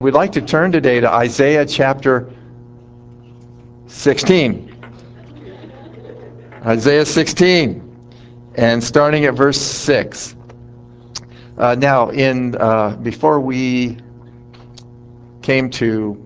We'd like to turn today to Isaiah chapter 16. Isaiah 16, and starting at verse 6. Before we came to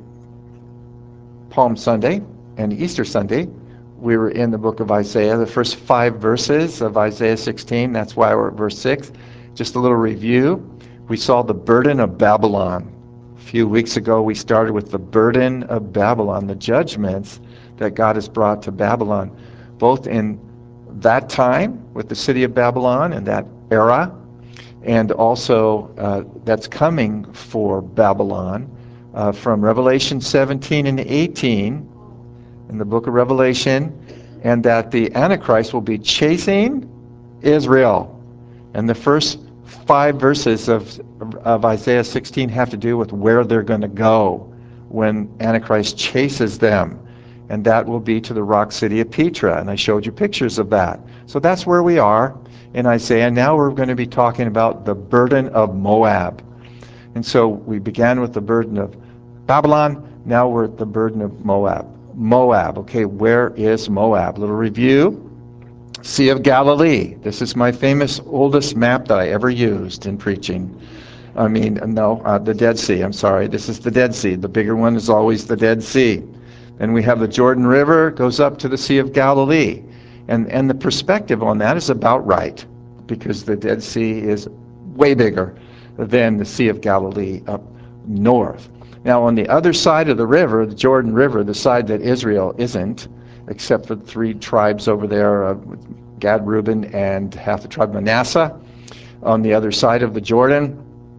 Palm Sunday and Easter Sunday, we were in the book of Isaiah, the first 5 verses of Isaiah 16. That's why we're at verse 6. Just a little review. We saw the burden of Babylon. A few weeks ago, we started with the burden of Babylon, the judgments that God has brought to Babylon, both in that time with the city of Babylon and that era, and also that's coming for Babylon from Revelation 17 and 18 in the book of Revelation, and that the Antichrist will be chasing Israel. And the first 5 verses of Isaiah 16 have to do with where they're going to go when Antichrist chases them. And that will be to the rock city of Petra. And I showed you pictures of that. So that's where we are in Isaiah. Now we're going to be talking about the burden of Moab. And so we began with the burden of Babylon. Now we're at the burden of Moab. Moab, okay, where is Moab? A little review. Sea of Galilee. This is my famous oldest map that I ever used in preaching. The Dead Sea, I'm sorry. This is the Dead Sea. The bigger one is always the Dead Sea. And we have the Jordan River, goes up to the Sea of Galilee. And the perspective on that is about right, because the Dead Sea is way bigger than the Sea of Galilee up north. Now, on the other side of the river, the Jordan River, the side that Israel isn't, except for the 3 tribes over there, Gad, Reuben, and half the tribe of Manasseh, on the other side of the Jordan,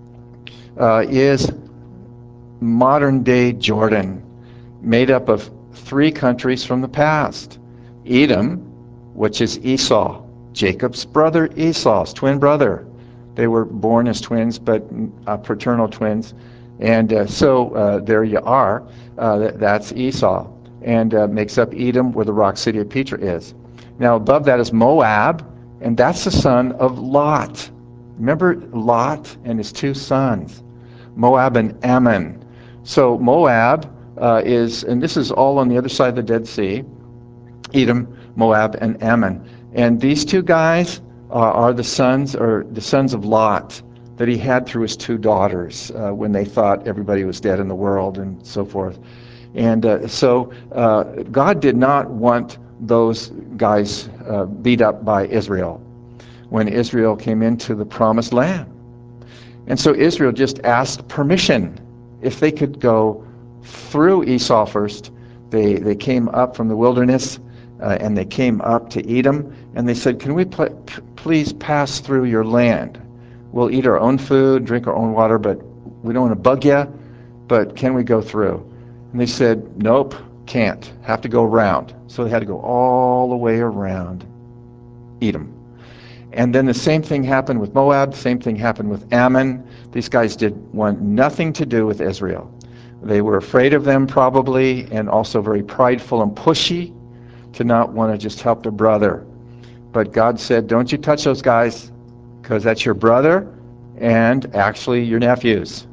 is modern-day Jordan, made up of 3 countries from the past. Edom, which is Esau, Jacob's brother Esau's twin brother. They were born as twins, but fraternal twins. And so there you are. That's Esau, and makes up Edom, where the rock city of Petra is. Now above that is Moab, and that's the son of Lot. Remember Lot and his 2 sons, Moab and Ammon. So Moab is, and this is all on the other side of the Dead Sea, Edom, Moab, and Ammon. And these 2 guys are the sons of Lot that he had through his 2 daughters when they thought everybody was dead in the world and so forth. And so God did not want those guys beat up by Israel when Israel came into the promised land. And so Israel just asked permission if they could go through Esau first. They came up from the wilderness and they came up to Edom, and they said, can we please pass through your land? We'll eat our own food, drink our own water, but we don't want to bug you, but can we go through? And they said, nope, can't. Have to go around. So they had to go all the way around Edom. And then the same thing happened with Moab, the same thing happened with Ammon. These guys did want nothing to do with Israel. They were afraid of them probably, and also very prideful and pushy to not want to just help their brother. But God said, don't you touch those guys, because that's your brother and actually your nephews.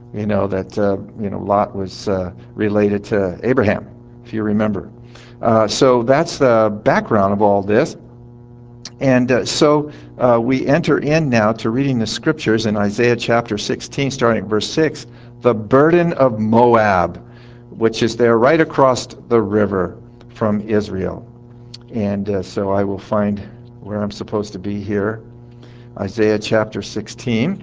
Lot was related to Abraham, if you remember. So that's the background of all this. And so we enter in now to reading the scriptures in Isaiah chapter 16, starting at verse 6, the burden of Moab, which is there right across the river from Israel. And so I will find where I'm supposed to be here. Isaiah chapter 16.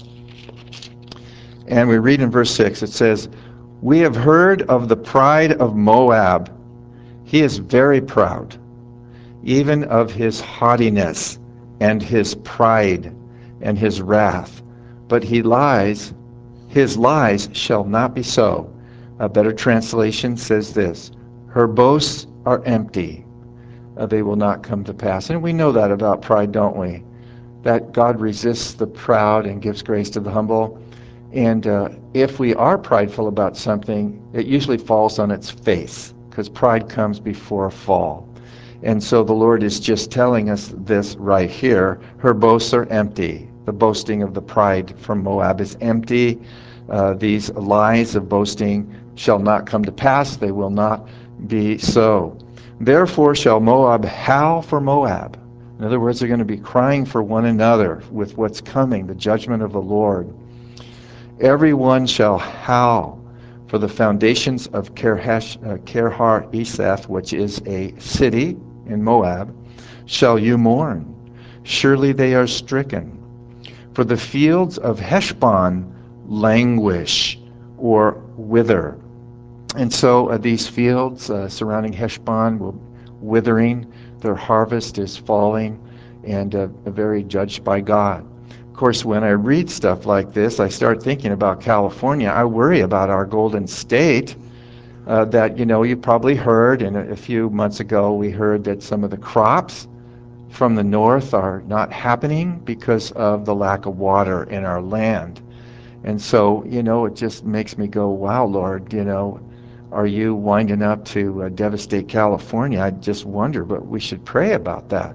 And we read in verse 6, it says, we have heard of the pride of Moab. He is very proud, even of his haughtiness and his pride and his wrath. But his lies shall not be so. A better translation says this, her boasts are empty. They will not come to pass. And we know that about pride, don't we? That God resists the proud and gives grace to the humble. And if we are prideful about something, it usually falls on its face, because pride comes before a fall. And so the Lord is just telling us this right here. Her boasts are empty. The boasting of the pride from Moab is empty. These lies of boasting shall not come to pass. They will not be so. Therefore shall Moab howl for Moab. In other words, they're going to be crying for one another with what's coming, the judgment of the Lord. Everyone shall howl for the foundations of Kerhar Eseth, which is a city in Moab, shall you mourn. Surely they are stricken. For the fields of Heshbon languish or wither. And so these fields surrounding Heshbon will withering. Their harvest is falling and very judged by God. Of course, when I read stuff like this, I start thinking about California. I worry about our Golden State. That, you probably heard, and a few months ago we heard that some of the crops from the north are not happening because of the lack of water in our land. And so, it just makes me go, wow, Lord, are you winding up to devastate California? I just wonder, but we should pray about that,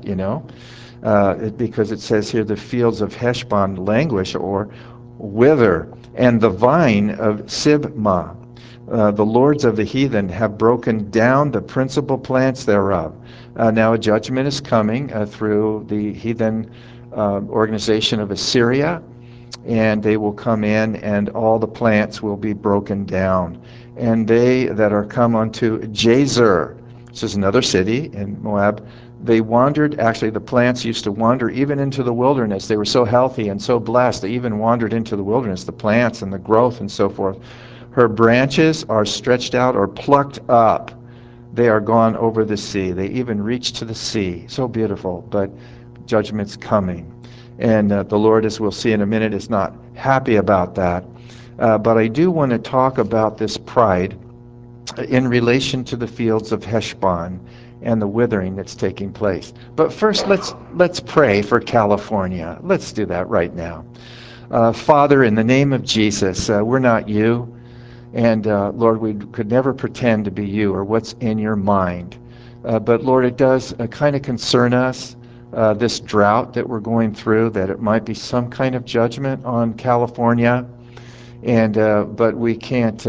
because it says here the fields of Heshbon languish or wither, and the vine of Sibmah. The lords of the heathen have broken down the principal plants thereof. Now a judgment is coming through the heathen organization of Assyria, and they will come in, and all the plants will be broken down. And they that are come unto Jazer, which is another city in Moab, they wandered, actually the plants used to wander even into the wilderness. They were so healthy and so blessed, they even wandered into the wilderness, the plants and the growth and so forth. Her branches are stretched out or plucked up. They are gone over the sea. They even reach to the sea. So beautiful, but judgment's coming. And the Lord, as we'll see in a minute, is not happy about that. But I do want to talk about this pride in relation to the fields of Heshbon and the withering that's taking place. But first, let's pray for California. Let's do that right now. Father, in the name of Jesus, we're not you. And Lord, we could never pretend to be you or what's in your mind. But Lord, it does kind of concern us, this drought that we're going through, that it might be some kind of judgment on California. And but we can't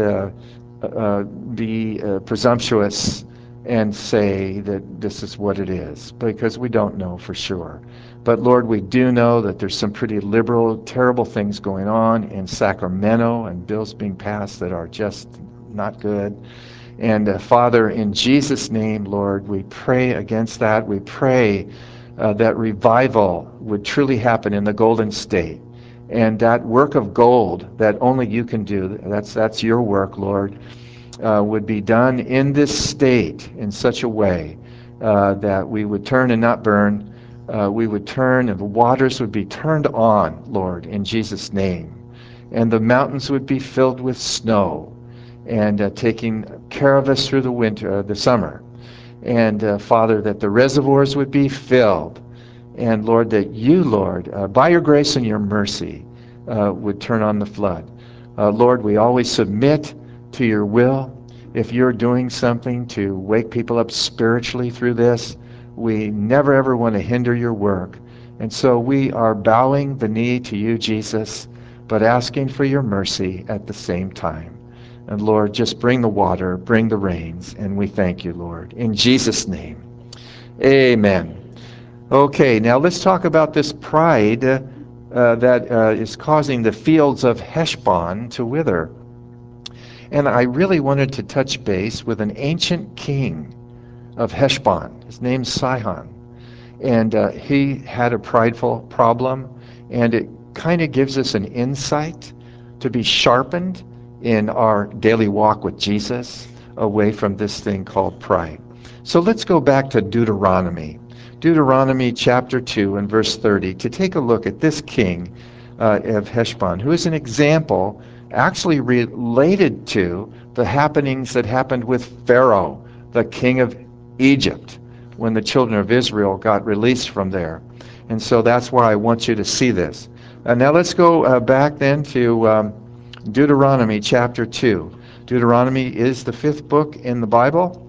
be presumptuous and say that this is what it is, because we don't know for sure. But Lord, we do know that there's some pretty liberal, terrible things going on in Sacramento, and bills being passed that are just not good. And Father, in Jesus' name, Lord, we pray against that. We pray that revival would truly happen in the Golden State. And that work of gold that only you can do, that's your work, Lord, would be done in this state in such a way that we would turn and not burn. We would turn, and the waters would be turned on, Lord, in Jesus' name. And the mountains would be filled with snow and taking care of us through the winter, the summer. And Father, that the reservoirs would be filled. And Lord, that you, Lord, by your grace and your mercy, would turn on the flood. Lord, we always submit to your will. If you're doing something to wake people up spiritually through this, we never ever want to hinder your work. And so we are bowing the knee to you, Jesus, but asking for your mercy at the same time. And Lord, just bring the water, bring the rains, and we thank you, Lord. In Jesus' name, amen. Okay, now let's talk about this pride that is causing the fields of Heshbon to wither. And I really wanted to touch base with an ancient king of Heshbon. His name's Sihon. And he had a prideful problem, and it kind of gives us an insight to be sharpened in our daily walk with Jesus away from this thing called pride. So let's go back to Deuteronomy. Deuteronomy chapter 2 and verse 30 to take a look at this king of Heshbon, who is an example actually related to the happenings that happened with Pharaoh, the king of Egypt, when the children of Israel got released from there. And so that's why I want you to see this. Now let's go back then to Deuteronomy chapter 2. Deuteronomy is the fifth book in the Bible.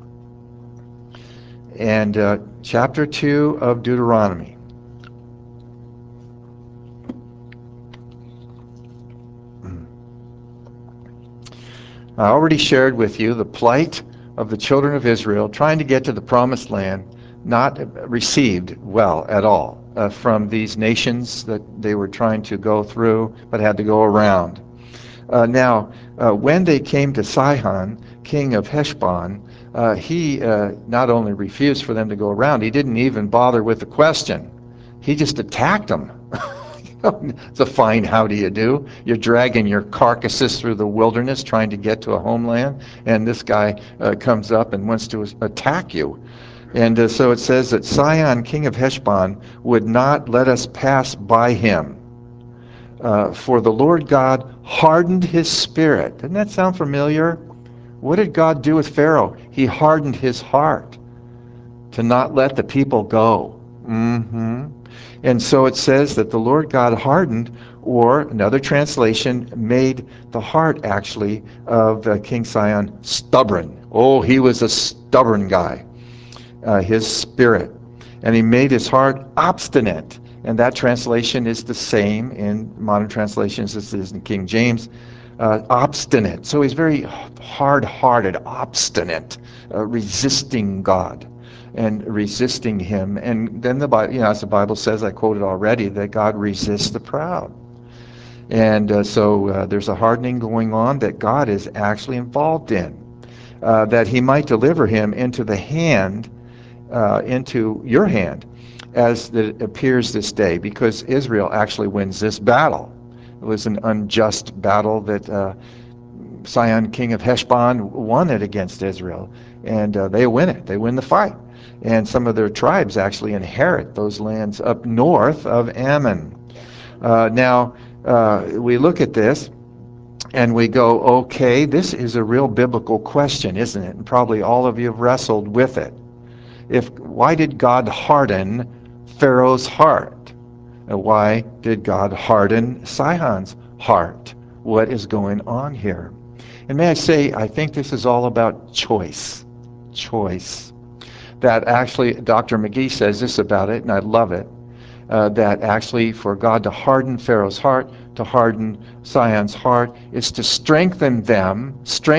And chapter 2 of Deuteronomy. I already shared with you the plight of the children of Israel trying to get to the promised land, not received well at all from these nations that they were trying to go through, but had to go around. Now, when they came to Sihon, king of Heshbon, he not only refused for them to go around, he didn't even bother with the question. He just attacked them. It's a fine how do you do. You're dragging your carcasses through the wilderness trying to get to a homeland, and this guy comes up and wants to attack you. And so it says that Sihon, king of Heshbon, would not let us pass by him. For the Lord God hardened his spirit. Doesn't that sound familiar? What did God do with Pharaoh? He hardened his heart to not let the people go. And so it says that the Lord God hardened, or another translation, made the heart actually of King Sihon stubborn. Oh, he was a stubborn guy, his spirit. And he made his heart obstinate. And that translation is the same in modern translations as it is in King James. Obstinate. So he's very hard-hearted, obstinate, resisting God and resisting him. And then the Bible, as the Bible says, I quoted already, that God resists the proud. And so there's a hardening going on that God is actually involved in, that he might deliver him into the hand, into your hand, as it appears this day, because Israel actually wins this battle. It was an unjust battle that Sihon, king of Heshbon, won it against Israel, and they win it. They win the fight. And some of their tribes actually inherit those lands up north of Ammon. Now, we look at this and we go, okay, this is a real biblical question, isn't it? And probably all of you have wrestled with it. Why did God harden Pharaoh's heart? Why did God harden Sihon's heart? What is going on here? And may I say, I think this is all about choice. Choice. That actually, Dr. McGee says this about it, and I love it, that actually for God to harden Pharaoh's heart, to harden Sihon's heart, is to strengthen them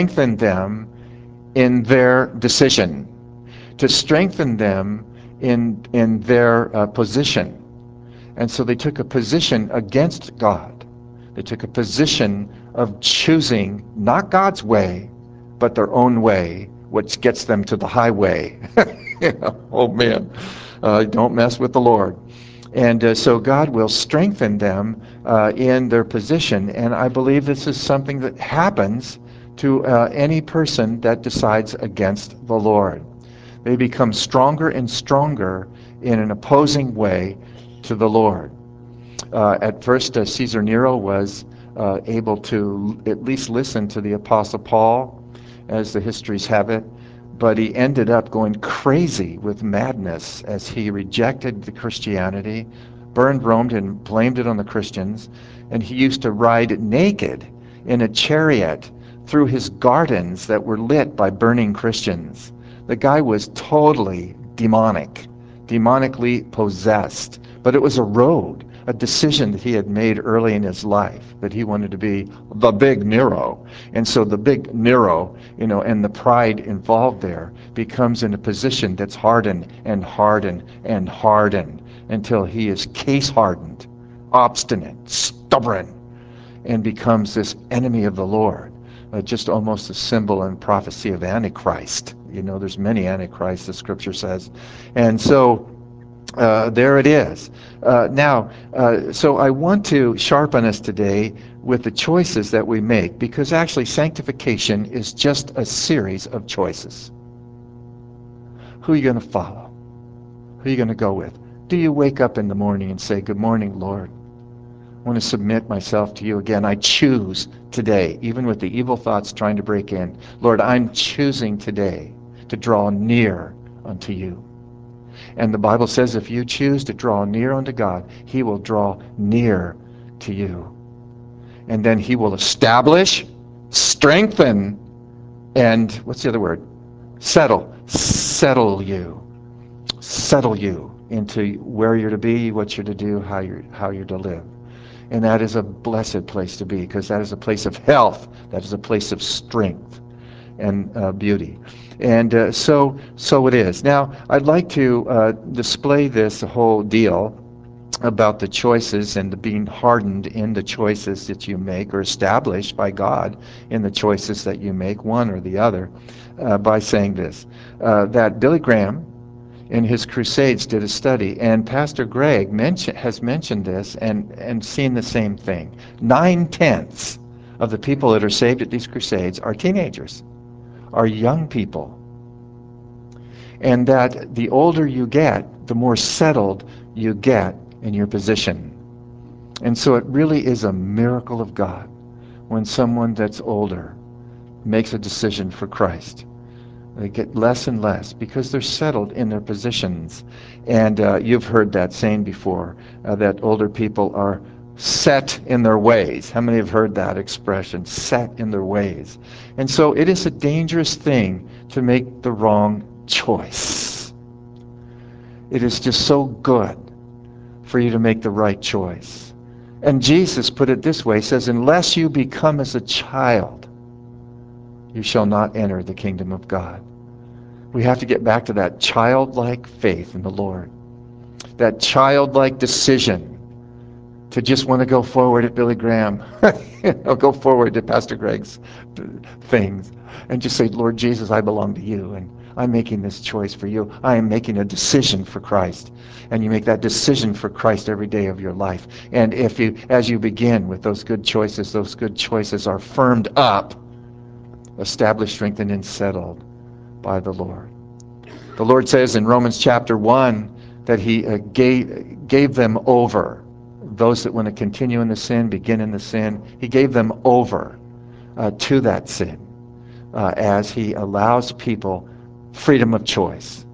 in their decision, to strengthen them in their position. And so they took a position against God. They took a position of choosing not God's way, but their own way, which gets them to the highway. Oh man, don't mess with the Lord. And so God will strengthen them in their position. And I believe this is something that happens to any person that decides against the Lord. They become stronger and stronger in an opposing way to the Lord. At first, Caesar Nero was able to at least listen to the Apostle Paul, as the histories have it, but he ended up going crazy with madness as he rejected the Christianity, burned Rome and blamed it on the Christians, and he used to ride naked in a chariot through his gardens that were lit by burning Christians. The guy was totally demonic, demonically possessed, but it was a road, a decision that he had made early in his life, that he wanted to be the big Nero. And so the big Nero, and the pride involved there becomes in a position that's hardened and hardened and hardened until he is case hardened, obstinate, stubborn, and becomes this enemy of the Lord. Just almost a symbol and prophecy of Antichrist. There's many Antichrists, the scripture says. And so there it is. So I want to sharpen us today with the choices that we make, because actually sanctification is just a series of choices. Who are you going to follow? Who are you going to go with? Do you wake up in the morning and say, "Good morning, Lord. I want to submit myself to you again. I choose today," even with the evil thoughts trying to break in, "Lord, I'm choosing today to draw near unto you." And the Bible says if you choose to draw near unto God, he will draw near to you. And then he will establish, strengthen, and what's the other word? Settle you. Settle you into where you're to be, what you're to do, how you're to live. And that is a blessed place to be, because that is a place of health. That is a place of strength and beauty. And so it is. Now, I'd like to display this whole deal about the choices and the being hardened in the choices that you make, or established by God in the choices that you make, one or the other, by saying this, that Billy Graham in his crusades did a study, and Pastor Greg has mentioned this and seen the same thing. 9/10 of the people that are saved at these crusades are teenagers, are young people. And that the older you get, the more settled you get in your position. And so it really is a miracle of God when someone that's older makes a decision for Christ. They get less and less because they're settled in their positions. And you've heard that saying before, that older people are set in their ways. How many have heard that expression, set in their ways? And so it is a dangerous thing to make the wrong choice. It is just so good for you to make the right choice. And Jesus put it this way, he says, unless you become as a child, you shall not enter the kingdom of God. We have to get back to that childlike faith in the Lord, that childlike decision to just want to go forward at Billy Graham, go forward to Pastor Greg's things, and just say, Lord Jesus, I belong to you, and I'm making this choice for you. I am making a decision for Christ. And you make that decision for Christ every day of your life. And if you, as you begin with those good choices are firmed up, established, strengthened, and settled by the Lord. The Lord says in Romans chapter 1 that he gave them over. Those that want to continue in the sin, begin in the sin, he gave them over to that sin as he allows people freedom of choice.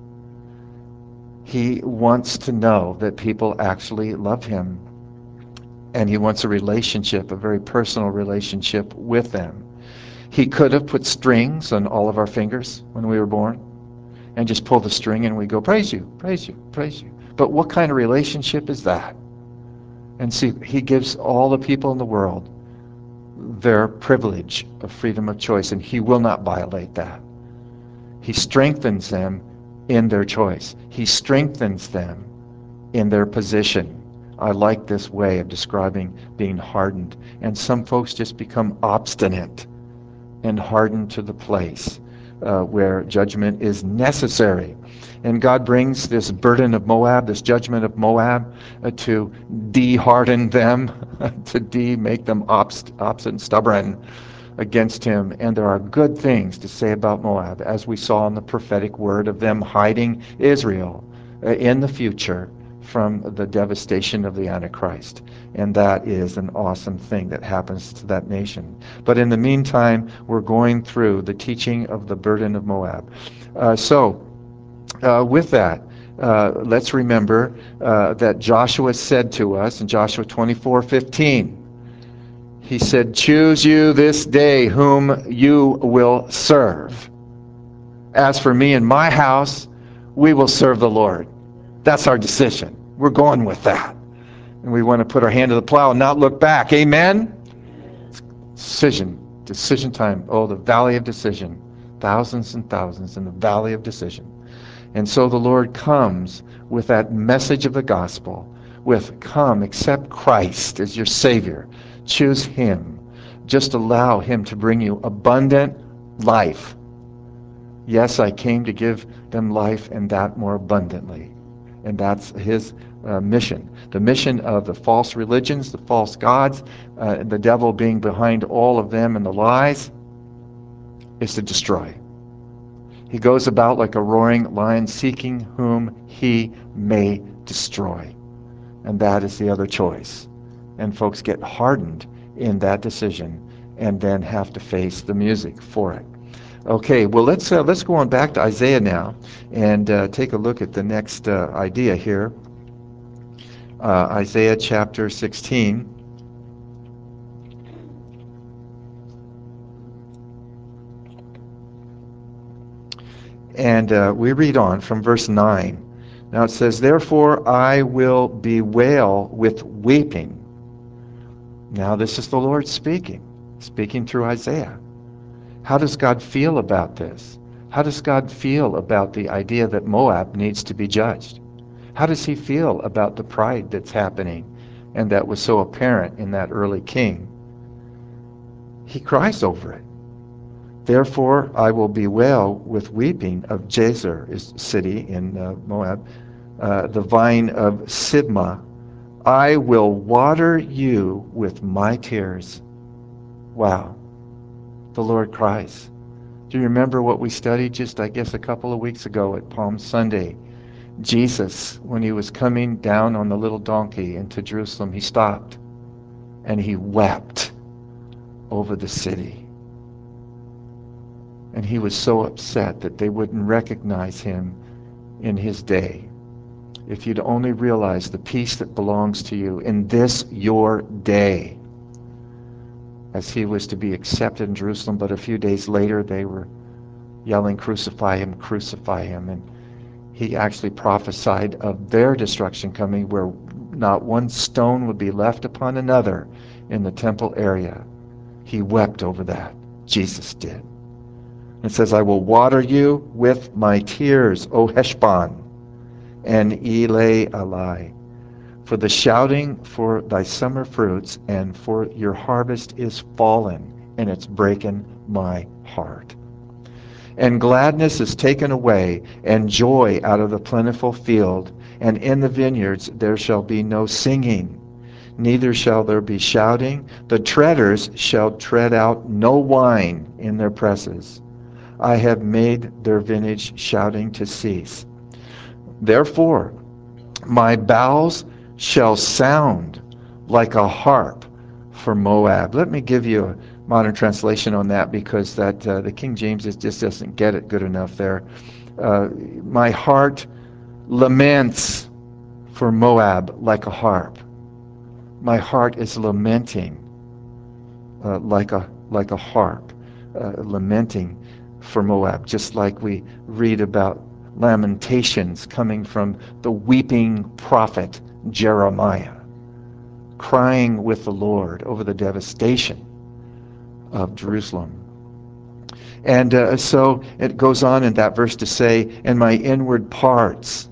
He wants to know that people actually love him, and he wants a relationship, a very personal relationship with them. He could have put strings on all of our fingers when we were born and just pull the string and we go, praise you, praise you, praise you. But what kind of relationship is that? And see, he gives all the people in the world their privilege of freedom of choice, and he will not violate that. He strengthens them in their choice. He strengthens them in their position. I like this way of describing being hardened. And some folks just become obstinate and hardened to the place where judgment is necessary. And God brings this burden of Moab, this judgment of Moab, to de-harden them, to make them obstinate, stubborn against him. And there are good things to say about Moab, as we saw in the prophetic word of them hiding Israel in the future from the devastation of the Antichrist. And that is an awesome thing that happens to that nation. But in the meantime, we're going through the teaching of the burden of Moab. With that, let's remember that Joshua said to us in Joshua 24:15, he said, choose you this day whom you will serve. As for me and my house, we will serve the Lord. That's our decision. We're going with that. And we want to put our hand to the plow and not look back. Amen? Decision time. Oh, the valley of decision. Thousands and thousands in the valley of decision. And so the Lord comes with that message of the gospel, with come, accept Christ as your Savior. Choose him. Just allow him to bring you abundant life. Yes, I came to give them life and that more abundantly. And that's his mission. The mission of the false religions, the false gods, the devil being behind all of them and the lies, is to destroy. He goes about like a roaring lion seeking whom he may destroy. And that is the other choice. And folks get hardened in that decision and then have to face the music for it. Okay, well, let's go on back to Isaiah now and take a look at the next idea here. Isaiah chapter 16. And we read on from verse 9. Now it says, therefore I will bewail with weeping Now this is the Lord speaking through Isaiah. How does God feel about this? How does God feel about the idea that Moab needs to be judged? How does he feel about the pride that's happening and that was so apparent in that early king? He cries over it. Therefore I will bewail with weeping of Jazer, is city in Moab, the vine of Sibmah. I will water you with my tears. Wow, the Lord cries. Do you remember what we studied just, I guess, a couple of weeks ago at Palm Sunday? Jesus, when he was coming down on the little donkey into Jerusalem, he stopped and he wept over the city. And he was so upset that they wouldn't recognize him in his day. If you'd only realize the peace that belongs to you in this your day, as he was to be accepted in Jerusalem, but a few days later they were yelling, crucify him, crucify him. And he actually prophesied of their destruction coming, where not one stone would be left upon another in the temple area. He wept over that. Jesus did. It says, I will water you with my tears, O Heshbon, and Elealai. For the shouting for thy summer fruits and for your harvest is fallen, and it's breaking my heart. And gladness is taken away, and joy out of the plentiful field, and in the vineyards there shall be no singing, neither shall there be shouting. The treaders shall tread out no wine in their presses. I have made their vintage shouting to cease. Therefore, my bowels shall sound like a harp for Moab. Let me give you a modern translation on that, because that the King James just doesn't get it good enough there. My heart laments for Moab like a harp. My heart is lamenting like a harp, lamenting for Moab, just like we read about lamentations coming from the weeping prophet Jeremiah, crying with the Lord over the devastation of Jerusalem. And so it goes on in that verse to say, and my inward parts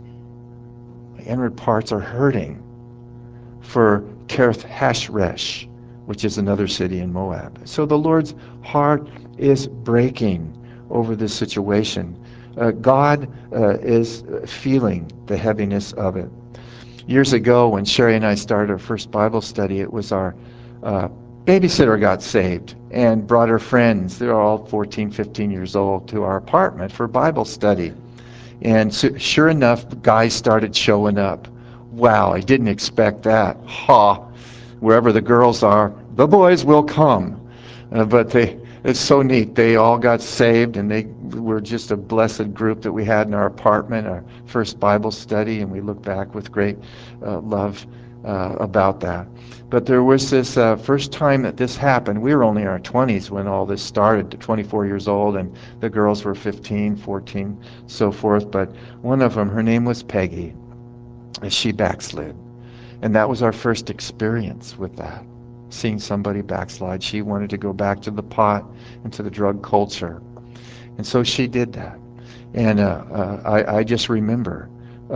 are hurting for Kerith Hashresh, which is another city in Moab. So the Lord's heart is breaking over this situation. God is feeling the heaviness of it. Years ago, when Sherry and I started our first Bible study, it was our babysitter got saved and brought her friends. They're all 14, 15 years old, to our apartment for Bible study. And so, sure enough, guys started showing up. Wow, I didn't expect that. Wherever the girls are, the boys will come. But it's so neat. They all got saved, and they were just a blessed group that we had in our apartment, our first Bible study, and we look back with great love about that. But there was this first time that this happened. We were only in our 20s when all this started, 24 years old, and the girls were 15, 14, so forth. But one of them, her name was Peggy, and she backslid. And that was our first experience with that, seeing somebody backslide. She wanted to go back to the pot and to the drug culture. And so she did that. And I just remember,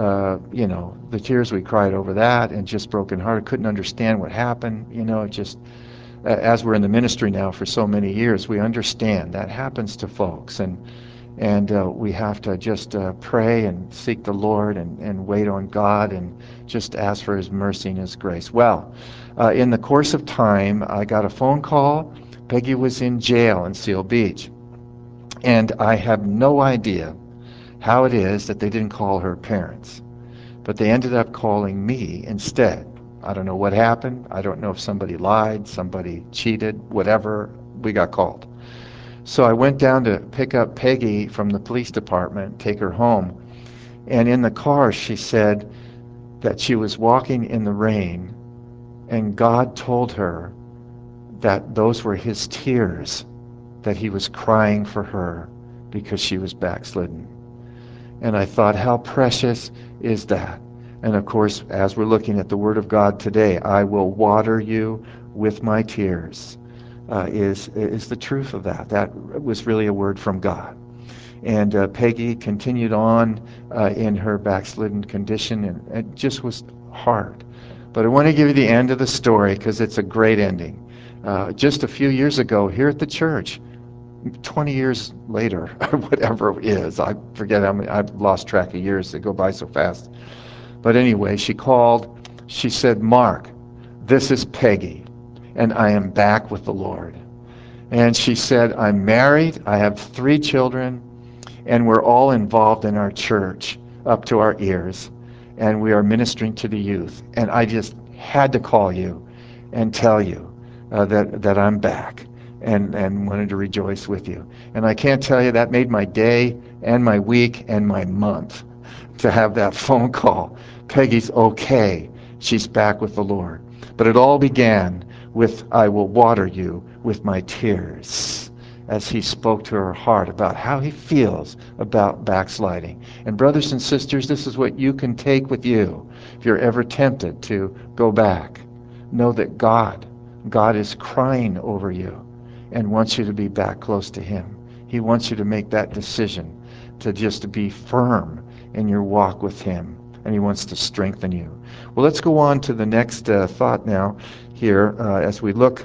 the tears we cried over that, and just broken hearted, couldn't understand what happened. Just as we're in the ministry now for so many years, we understand that happens to folks. And we have to just pray and seek the Lord and wait on God and just ask for his mercy and his grace. Well, in the course of time, I got a phone call. Peggy was in jail in Seal Beach. And I have no idea how it is that they didn't call her parents. But they ended up calling me instead. I don't know what happened. I don't know if somebody lied, somebody cheated, whatever. We got called. So I went down to pick up Peggy from the police department, take her home. And in the car, she said that she was walking in the rain, and God told her that those were his tears, that he was crying for her because she was backslidden. And I thought, how precious is that? And of course, as we're looking at the Word of God today, I will water you with my tears, is the truth of that. That was really a word from God. And Peggy continued on in her backslidden condition, and it just was hard. But I want to give you the end of the story because it's a great ending. Just a few years ago, here at the church, 20 years later, or whatever it is, I forget how many, I've lost track of years, they go by so fast. But anyway, she called, she said, Mark, this is Peggy, and I am back with the Lord. And she said, I'm married, I have 3 children, and we're all involved in our church up to our ears, and we are ministering to the youth. And I just had to call you and tell you that I'm back and wanted to rejoice with you. And I can't tell you, that made my day and my week and my month to have that phone call. Peggy's okay. She's back with the Lord. But it all began with, I will water you with my tears, as he spoke to her heart about how he feels about backsliding. And brothers and sisters, this is what you can take with you if you're ever tempted to go back. Know that God is crying over you and wants you to be back close to him. He wants you to make that decision to just be firm in your walk with him, and he wants to strengthen you. Well, let's go on to the next thought now here as we look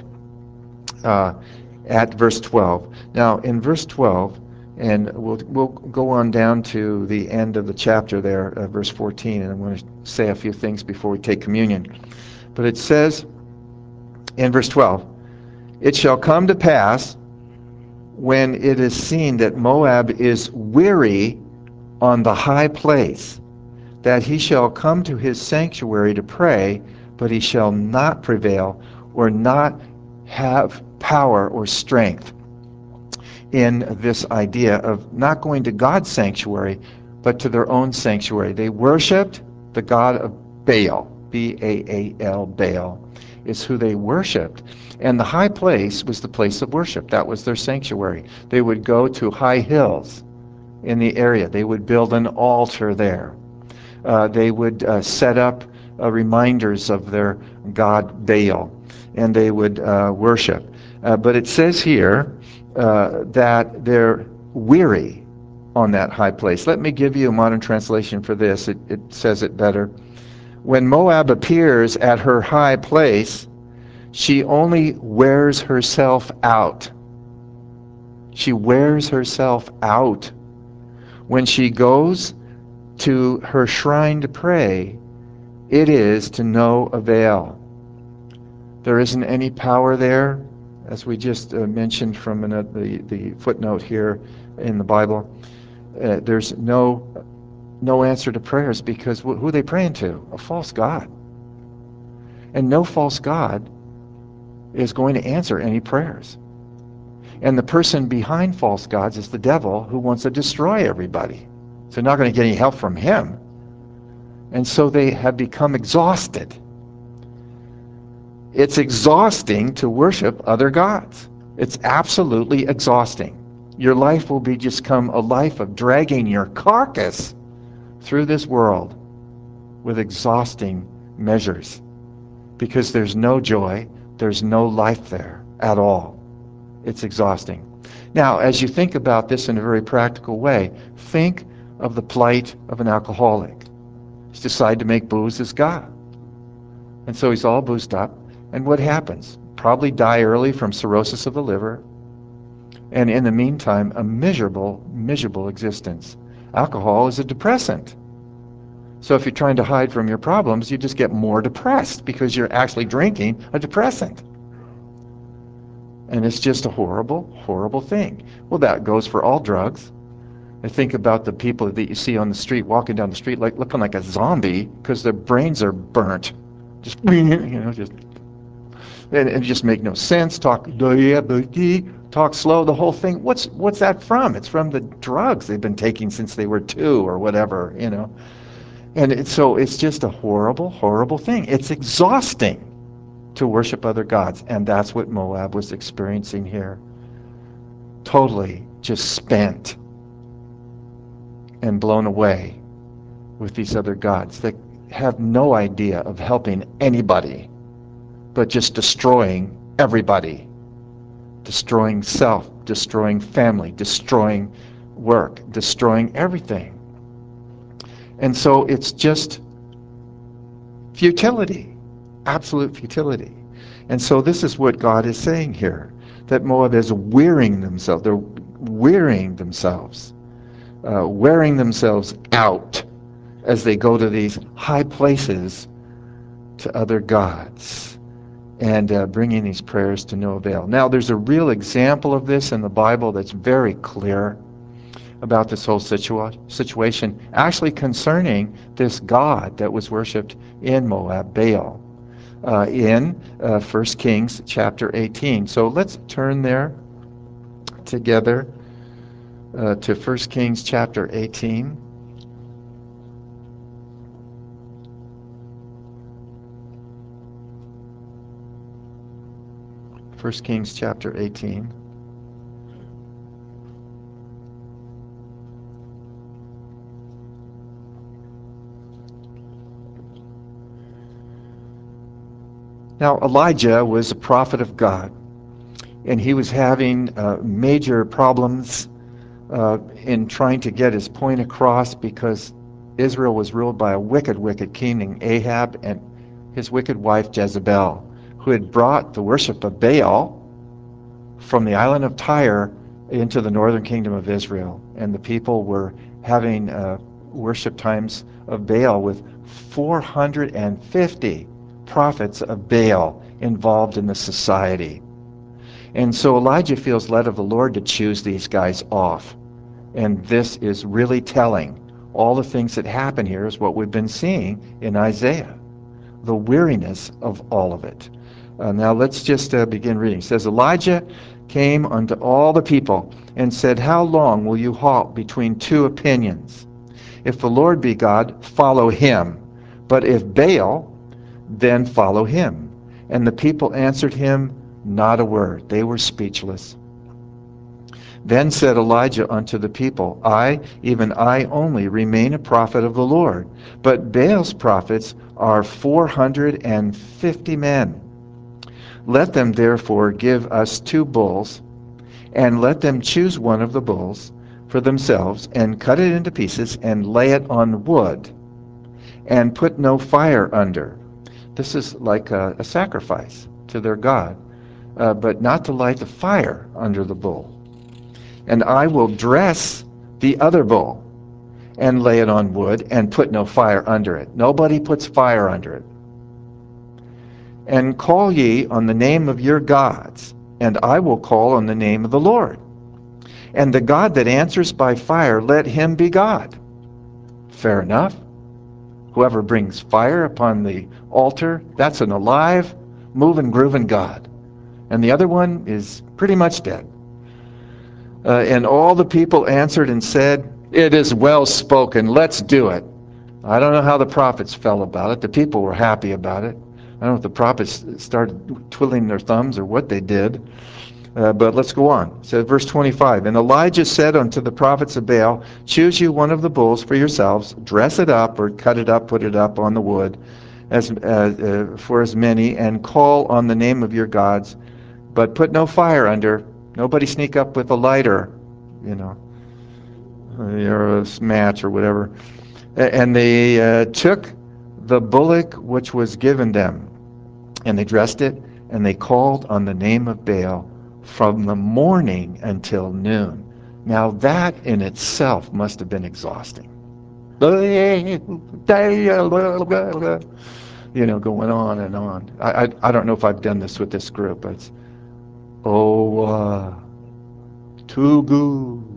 at verse 12. Now, in verse 12, and we'll go on down to the end of the chapter there, verse 14, and I want to say a few things before we take communion. But it says in verse 12, it shall come to pass when it is seen that Moab is weary on the high place, that he shall come to his sanctuary to pray, but he shall not prevail or not have power or strength in this idea of not going to God's sanctuary, but to their own sanctuary. They worshipped the god of Baal, B-A-A-L, Baal is who they worshipped. And the high place was the place of worship. That was their sanctuary. They would go to high hills in the area. They would build an altar there. They would set up reminders of their god Baal, and they would worship. But it says here that they're weary on that high place. Let me give you a modern translation for this. It says it better. When Moab appears at her high place, she only wears herself out. She wears herself out. When she goes to her shrine to pray, it is to no avail. There isn't any power there, as we just mentioned from the footnote here in the Bible. There's no answer to prayers because who are they praying to? A false god. And no false god is going to answer any prayers. And the person behind false gods is the devil, who wants to destroy everybody. So they're not going to get any help from him. And so they have become exhausted. It's exhausting to worship other gods. It's absolutely exhausting. Your life will become a life of dragging your carcass through this world with exhausting measures, because there's no joy, there's no life there at all. It's exhausting. Now, as you think about this in a very practical way, think of the plight of an alcoholic. He's decided to make booze his God. And so he's all boozed up. And what happens? Probably die early from cirrhosis of the liver. And in the meantime, a miserable, miserable existence. Alcohol is a depressant. So if you're trying to hide from your problems, you just get more depressed because you're actually drinking a depressant. And it's just a horrible, horrible thing. Well, that goes for all drugs. I think about the people that you see on the street, walking down the street, like looking like a zombie because their brains are burnt. Just, and it just make no sense. Talk slow, the whole thing. What's that from? It's from the drugs they've been taking since they were 2 or whatever, And so it's just a horrible, horrible thing. It's exhausting to worship other gods, and that's what Moab was experiencing here. Totally just spent and blown away with these other gods that have no idea of helping anybody but just destroying everybody, destroying self, destroying family, destroying work, destroying everything. And so it's just futility, absolute futility. And so this is what God is saying here, that Moab is wearing themselves. They're wearing themselves, wearing themselves out as they go to these high places to other gods and bringing these prayers to no avail. Now, there's a real example of this in the Bible that's very clear about this whole situation, actually concerning this god that was worshipped in Moab, Baal, in 1 Kings chapter 18. So let's turn there together to 1 Kings chapter 18. First Kings chapter 18. Now, Elijah was a prophet of God, and he was having major problems in trying to get his point across because Israel was ruled by a wicked, wicked king named Ahab and his wicked wife Jezebel, who had brought the worship of Baal from the island of Tyre into the northern kingdom of Israel. And the people were having worship times of Baal with 450 prophets of Baal involved in the society. And so Elijah feels led of the Lord to choose these guys off. And this is really telling. All the things that happen here is what we've been seeing in Isaiah, the weariness of all of it. Now let's just begin reading. It says, Elijah came unto all the people and said, How long will you halt between two opinions? If the Lord be God, follow him. But if Baal, then follow him. And the people answered him not a word. They were speechless. Then said Elijah unto the people, I, even I only, remain a prophet of the Lord. But Baal's prophets are 450 men. Let them therefore give us 2 bulls, and let them choose one of the bulls for themselves, and cut it into pieces, and lay it on wood, and put no fire under. This is like a sacrifice to their God, but not to light the fire under the bull. And I will dress the other bull, and lay it on wood, and put no fire under it. Nobody puts fire under it. And call ye on the name of your gods, and I will call on the name of the Lord. And the God that answers by fire, let him be God. Fair enough. Whoever brings fire upon the altar, that's an alive, moving, grooving God. And the other one is pretty much dead. And all the people answered and said, It is well spoken, let's do it. I don't know how the prophets felt about it. The people were happy about it. I don't know if the prophets started twiddling their thumbs or what they did. But let's go on. So verse 25, And Elijah said unto the prophets of Baal, Choose you one of the bulls for yourselves, dress it up, or cut it up, put it up on the wood, for as many, and call on the name of your gods, but put no fire under. Nobody sneak up with a lighter, or a match or whatever. And they took the bullock which was given them, and they dressed it, and they called on the name of Baal from the morning until noon. Now that in itself must have been exhausting. Going on and on. I don't know if I've done this with this group. It's, Tugu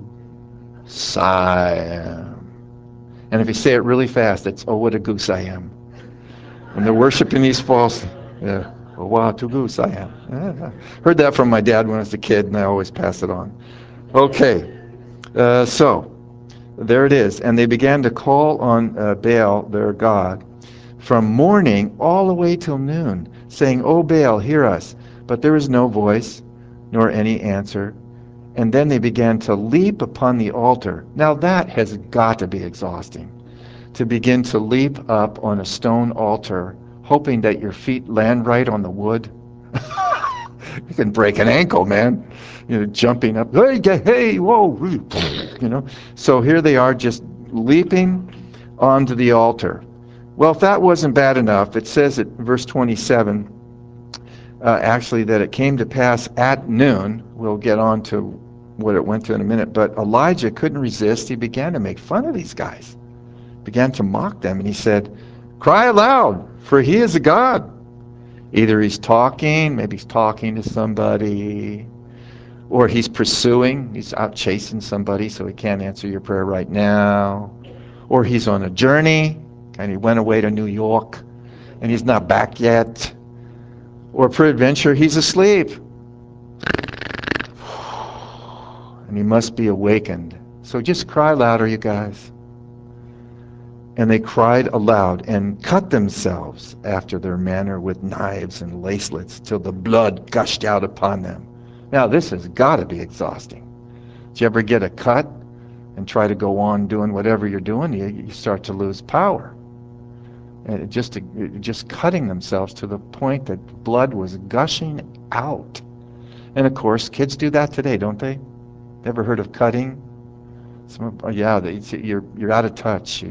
Siam. And if you say it really fast, it's, oh, what a goose I am. And they're worshiping these false, oh, wow, Tugu Siam. Heard that from my dad when I was a kid, and I always pass it on. Okay, so there it is. And they began to call on Baal, their god, from morning all the way till noon, saying, O Baal, hear us. But there was no voice, nor any answer. And then they began to leap upon the altar. Now that has got to be exhausting, to begin to leap up on a stone altar, hoping that your feet land right on the wood. You can break an ankle, man. Jumping up, hey, whoa, So here they are just leaping onto the altar. Well, if that wasn't bad enough, it says at verse 27, actually, that it came to pass at noon. We'll get on to what it went to in a minute. But Elijah couldn't resist. He began to make fun of these guys, began to mock them, and he said, "Cry aloud, for he is a god." Either he's talking, maybe he's talking to somebody, or he's pursuing, he's out chasing somebody, so he can't answer your prayer right now. Or he's on a journey, and he went away to New York, and he's not back yet. Or peradventure, he's asleep, and he must be awakened. So just cry louder, you guys. And they cried aloud and cut themselves after their manner with knives and lacelets till the blood gushed out upon them. Now, this has got to be exhausting. Did you ever get a cut and try to go on doing whatever you're doing? You start to lose power. And just cutting themselves to the point that blood was gushing out. And of course, kids do that today, don't they? Ever heard of cutting? You're out of touch.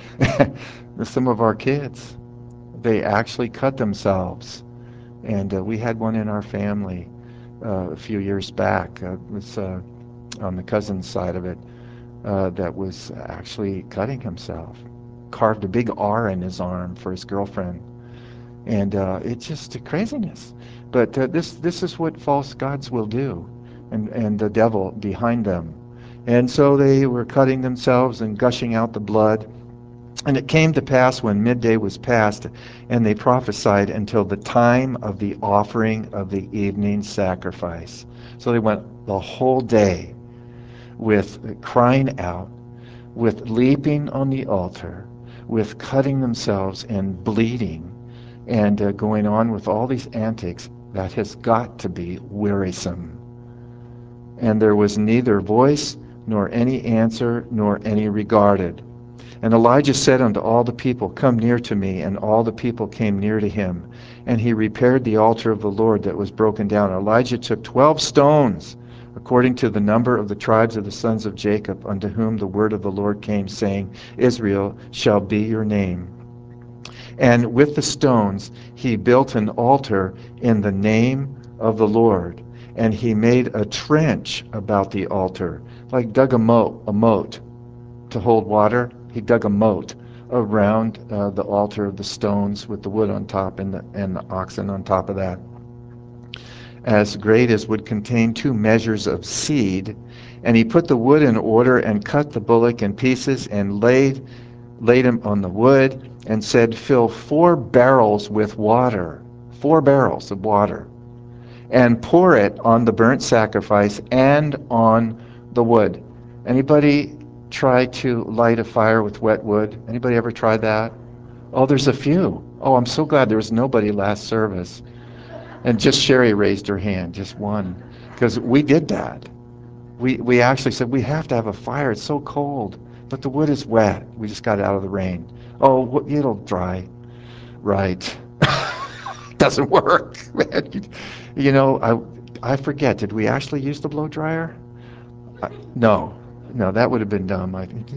Some of our kids, they actually cut themselves. And we had one in our family a few years back. It was on the cousin's side of it that was actually cutting himself. Carved a big R in his arm for his girlfriend. And it's just craziness. But this is what false gods will do, and the devil behind them. And so they were cutting themselves and gushing out the blood. And it came to pass when midday was past, and they prophesied until the time of the offering of the evening sacrifice. So they went the whole day with crying out, with leaping on the altar, with cutting themselves and bleeding, and going on with all these antics. That has got to be wearisome. And there was neither voice, nor any answer, nor any regarded. And Elijah said unto all the people, Come near to me. And all the people came near to him. And he repaired the altar of the Lord that was broken down. Elijah took 12 stones, according to the number of the tribes of the sons of Jacob, unto whom the word of the Lord came, saying, Israel shall be your name. And with the stones he built an altar in the name of the Lord. And he made a trench about the altar, like dug a moat to hold water. He dug a moat around the altar of the stones with the wood on top and the oxen on top of that, as great as would contain 2 measures of seed. And he put the wood in order and cut the bullock in pieces and laid him on the wood and said, Fill 4 barrels with water, 4 barrels of water, and pour it on the burnt sacrifice and on the wood. Anybody try to light a fire with wet wood? Anybody ever try that? Oh, there's a few. Oh, I'm so glad there was nobody last service. And just Sherry raised her hand, just one, because we did that. We actually said, we have to have a fire. It's so cold. But the wood is wet. We just got out of the rain. Oh, it'll dry. Right. Doesn't work. I forget. Did we actually use the blow dryer? No. No, that would have been dumb.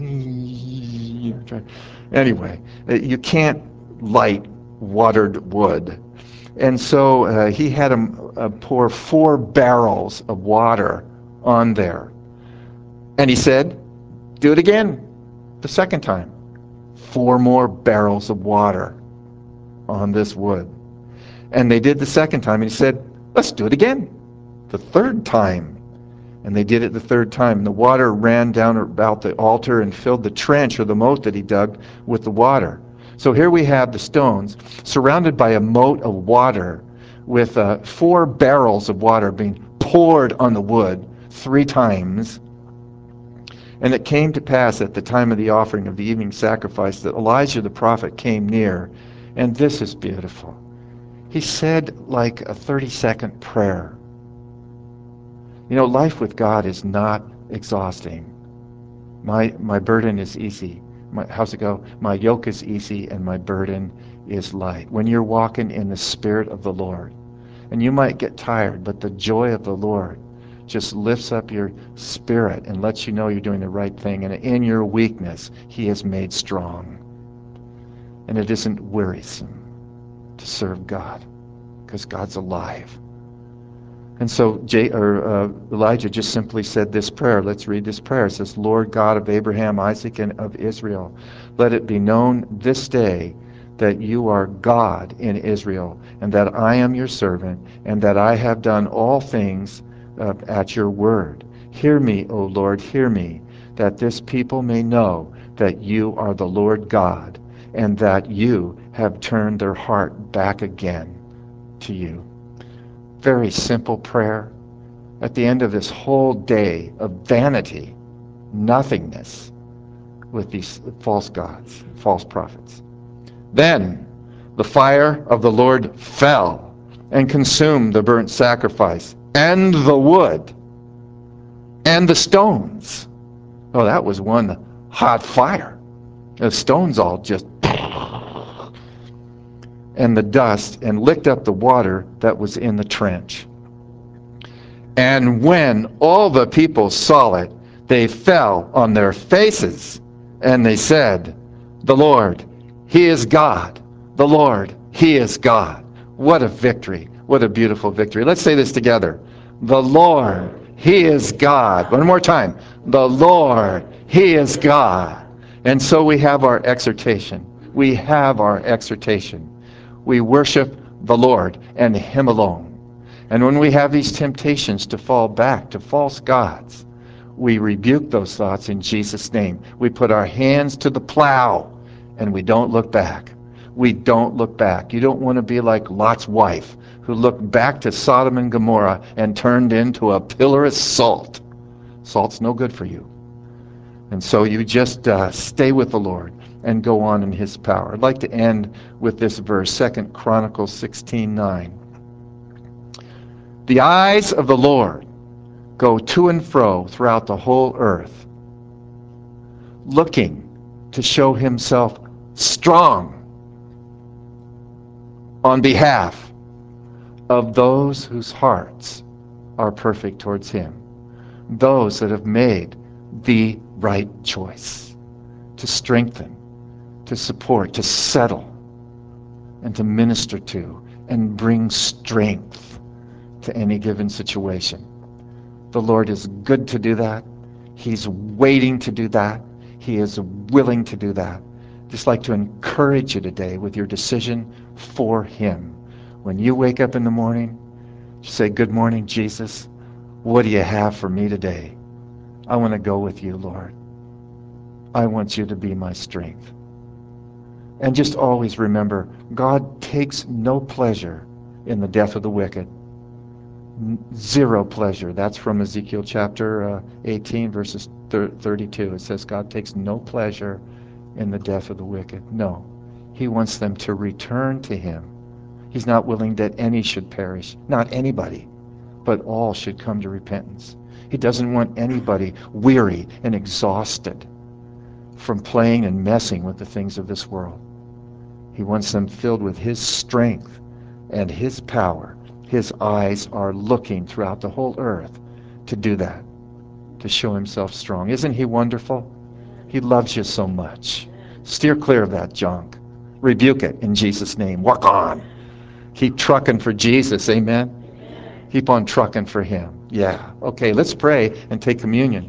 Anyway, you can't light watered wood. And so he had him pour 4 barrels of water on there. And he said, do it again, the second time. 4 more barrels of water on this wood. And they did the second time, and he said, let's do it again, the third time. And they did it the third time. And the water ran down about the altar and filled the trench or the moat that he dug with the water. So here we have the stones surrounded by a moat of water with 4 barrels of water being poured on the wood 3 times. And it came to pass at the time of the offering of the evening sacrifice that Elijah the prophet came near. And this is beautiful. He said like a 30-second prayer. Life with God is not exhausting. My burden is easy. How's it go? My yoke is easy and my burden is light. When you're walking in the Spirit of the Lord, and you might get tired, but the joy of the Lord just lifts up your spirit and lets you know you're doing the right thing. And in your weakness, He is made strong. And it isn't wearisome to serve God, because God's alive. And so Elijah just simply said this prayer. Let's read this prayer. It says, Lord God of Abraham, Isaac, and of Israel, let it be known this day that you are God in Israel, and that I am your servant, and that I have done all things at your word. Hear me, O Lord, hear me, that this people may know that you are the Lord God, and that you have turned their heart back again to you. Very simple prayer. At the end of this whole day of vanity, nothingness with these false gods, false prophets. Then the fire of the Lord fell and consumed the burnt sacrifice and the wood and the stones. Oh, that was one hot fire. The stones all just and the dust, and licked up the water that was in the trench. And when all the people saw it, they fell on their faces, and they said, the Lord, He is God. The Lord, He is God. What a victory. What a beautiful victory. Let's say this together. The Lord, He is God. One more time. The Lord, He is God. And so we have our exhortation. We have our exhortation. We worship the Lord and Him alone. And when we have these temptations to fall back to false gods, we rebuke those thoughts in Jesus' name. We put our hands to the plow and we don't look back. We don't look back. You don't want to be like Lot's wife, who looked back to Sodom and Gomorrah and turned into a pillar of salt. Salt's no good for you. And so you just stay with the Lord and go on in His power. I'd like to end with this verse, 2 Chronicles 16:9. The eyes of the Lord go to and fro throughout the whole earth, looking to show Himself strong on behalf of those whose hearts are perfect towards Him, those that have made the right choice, to strengthen, to support, to settle, and to minister to, and bring strength to any given situation. The Lord is good to do that. He's waiting to do that. He is willing to do that. Just like to encourage you today with your decision for Him. When you wake up in the morning, say, good morning, Jesus. What do you have for me today? I want to go with you, Lord. I want you to be my strength. And just always remember, God takes no pleasure in the death of the wicked. Zero pleasure. That's from Ezekiel chapter 18, verses 32. It says God takes no pleasure in the death of the wicked. No. He wants them to return to Him. He's not willing that any should perish. Not anybody, but all should come to repentance. He doesn't want anybody weary and exhausted from playing and messing with the things of this world. He wants them filled with His strength and His power. His eyes are looking throughout the whole earth to do that, to show Himself strong. Isn't He wonderful? He loves you so much. Steer clear of that junk. Rebuke it in Jesus' name. Walk on. Keep trucking for Jesus. Amen? Keep on trucking for Him. Yeah. Okay, let's pray and take communion.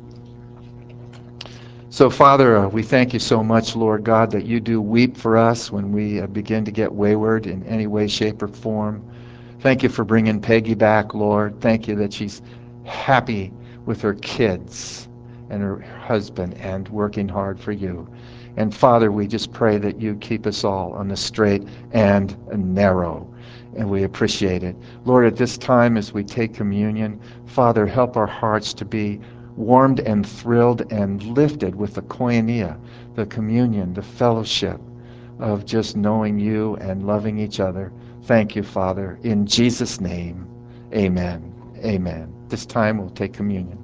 So, Father, we thank you so much, Lord God, that you do weep for us when we begin to get wayward in any way, shape, or form. Thank you for bringing Peggy back, Lord. Thank you that she's happy with her kids and her husband and working hard for you. And Father, we just pray that you keep us all on the straight and narrow. And we appreciate it. Lord, at this time as we take communion, Father, help our hearts to be warmed and thrilled and lifted with the koinonia, the communion, the fellowship of just knowing you and loving each other. Thank you, Father. In Jesus' name, amen. Amen. This time we'll take communion.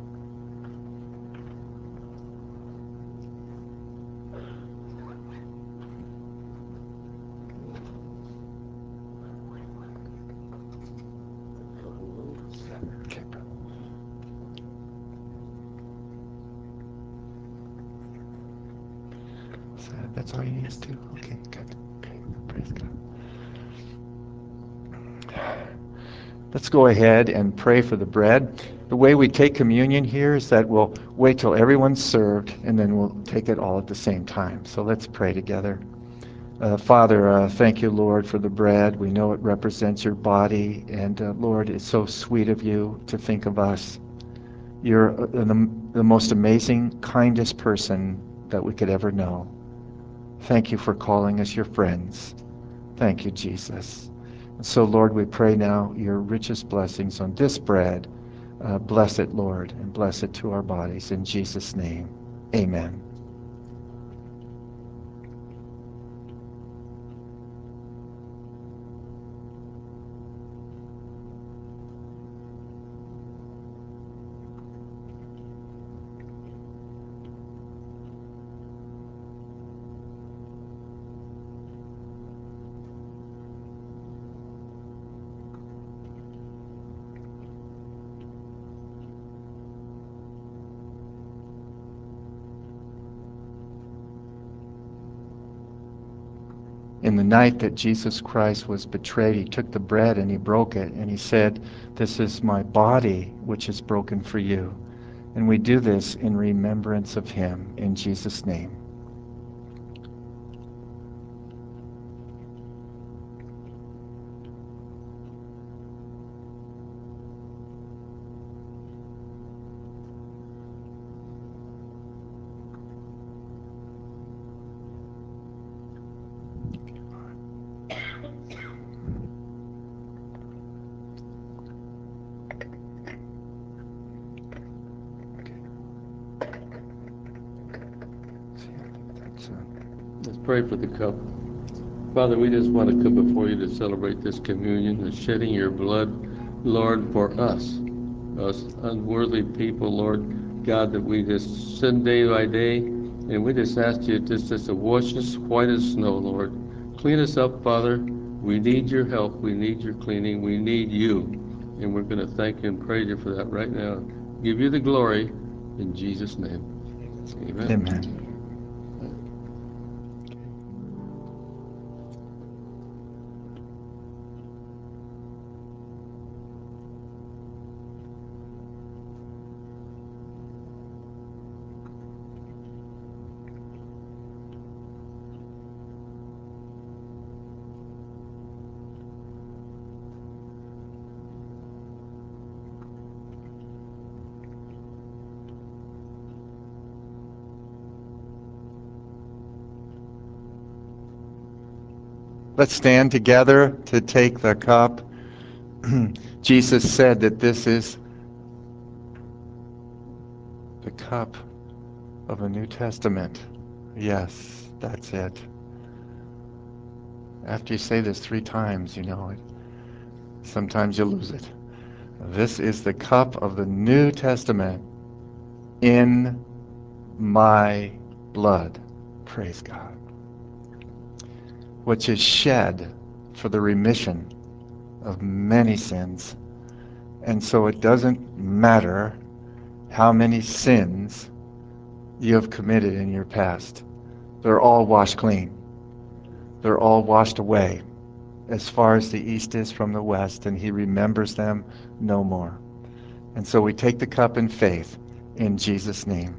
That's all you need is two? Okay, good. Okay, praise God. Let's go ahead and pray for the bread. The way we take communion here is that we'll wait till everyone's served, and then we'll take it all at the same time. So let's pray together. Father, thank you, Lord, for the bread. We know it represents your body, and Lord, it's so sweet of you to think of us. You're the most amazing, kindest person that we could ever know. Thank you for calling us your friends. Thank you, Jesus. And so, Lord, we pray now your richest blessings on this bread. Bless it, Lord, and bless it to our bodies. In Jesus' name, amen. In the night that Jesus Christ was betrayed, he took the bread and he broke it, and he said, "This is my body, which is broken for you." And we do this in remembrance of him, in Jesus' name. Let's pray for the cup. Father, we just want to come before you to celebrate this communion, the shedding your blood, Lord, for us unworthy people, Lord God, that we just sin day by day, and we just ask you just to wash us white as snow, Lord. Clean us up, Father. We need your help. We need your cleaning. We need you. And we're going to thank you and praise you for that right now. Give you the glory in Jesus' name. Amen. Amen. Let's stand together to take the cup. Jesus said that this is the cup of a New Testament. Yes, that's it. After you say this 3 times, you know it. Sometimes you lose it. This is the cup of the New Testament in my blood. Praise God. Which is shed for the remission of many sins. And so it doesn't matter how many sins you have committed in your past. They're all washed clean. They're all washed away as far as the east is from the west, and he remembers them no more. And so we take the cup in faith in Jesus' name.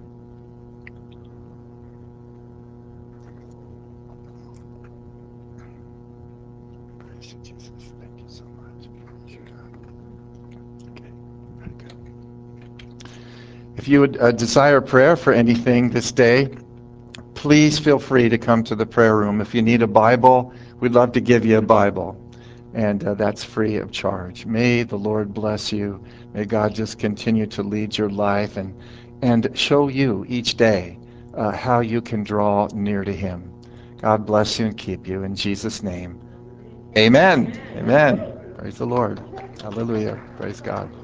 Praise you, Jesus. Thank you so much. Praise you, God. Okay, very good. If you would desire prayer for anything this day, please feel free to come to the prayer room. If you need a Bible, we'd love to give you a Bible. And that's free of charge. May the Lord bless you. May God just continue to lead your life and show you each day how you can draw near to him. God bless you and keep you in Jesus' name. Amen. Amen. Praise the Lord. Hallelujah. Praise God.